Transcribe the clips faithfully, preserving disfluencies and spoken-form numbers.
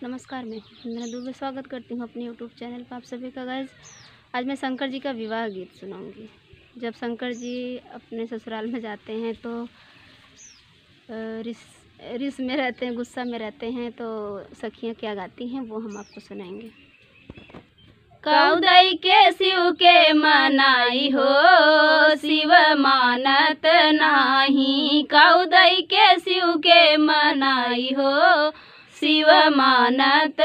नमस्कार, मैं वंदना दुबे स्वागत करती हूँ अपने यूट्यूब चैनल पर आप सभी का। गाइज, आज मैं शंकर जी का विवाह गीत सुनाऊंगी। जब शंकर जी अपने ससुराल में जाते हैं तो रिस रिस में रहते हैं, गुस्सा में रहते हैं, तो सखियाँ क्या गाती हैं वो हम आपको सुनाएंगे। कौदई के शिव के मनाई हो, शिव मानत नाही। कौदई के शिव के मनाई हो, शिव मानत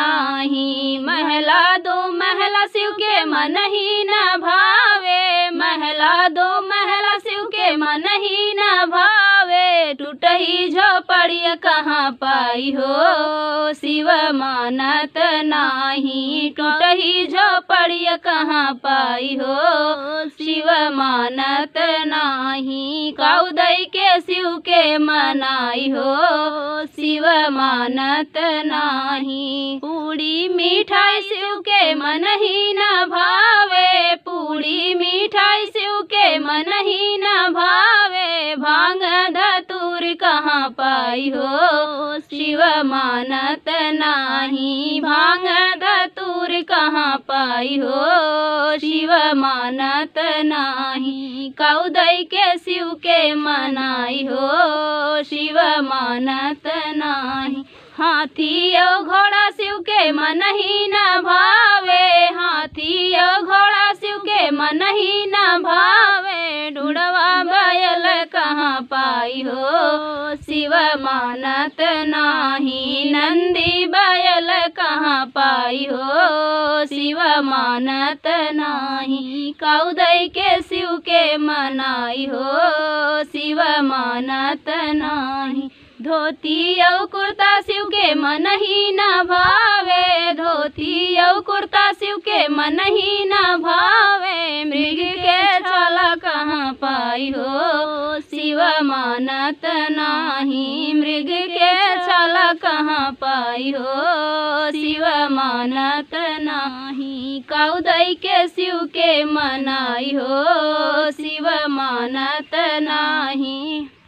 नाही। महला दो महला शिव के मन ही न भावे, महला दो महला शिव के मन ही न भावे। टूटही झोपड़िया कहाँ पाई हो, शिव मानत नाही। टूटही झोपड़िया कहाँ पाई हो, शिव मानत नाही। कौदई के शिव के मनाई हो, शिव मानत नाही। पूड़ी मिठाई शिव के मन ही न भावे, पूड़ी मिठाई शिव के मन ही न भावे। भांग धतूर कहाँ पाई हो, शिव मानत नाही। भांग धतूर कहाँ पाई हो, शिव मानत नाही। कौदई के शिव के मनाई हो, शिव मानत नाही। हाथी और घोड़ा शिव के मन ही न भावे, हाथी और घोड़ा शिव के मन ही न भावे। ढूढ़वा बैल कहाँ पाई हो, शिव मानत नाही। नंदी बैल कहाँ पाई हो, शिव मानत नाही। कौदई के शिव के मनाई हो, शिव मानत नाही। धोती और कुर्ता शिव के मन ही न भावे, धोती और कुर्ता शिव के मन ही न भावे। मृग के छाला कहाँ पाई हो, शिव मानत नाही। मृग के छाला कहाँ पाई हो, शिव मानत नाही। कौदई के शिव के मनाई हो, शिव मानत नाही।